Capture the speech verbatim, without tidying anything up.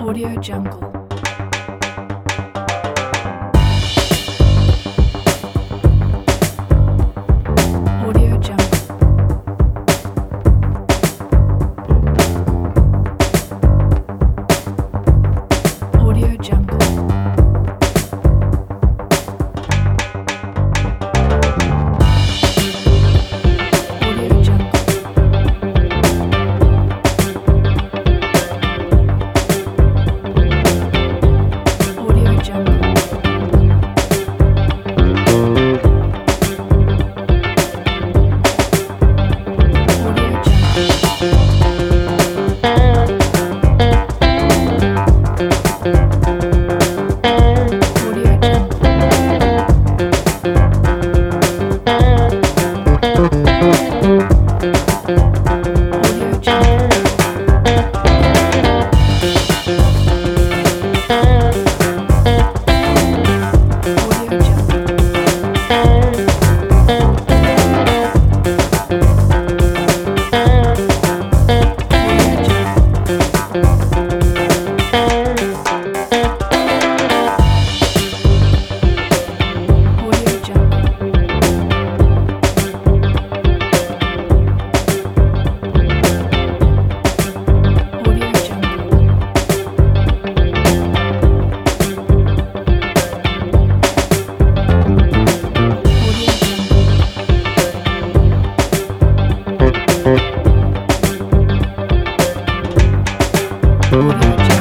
Audio Jungle. Audio Jungle. Audio Jungle. Audio Jungle. Audio Jungle. Audio Jungle. Audio Jungle. Audio Jungle. Audio Jungle. Audio Jungle. Audio Jungle. Audio Jungle. Audio Jungle. Audio Jungle.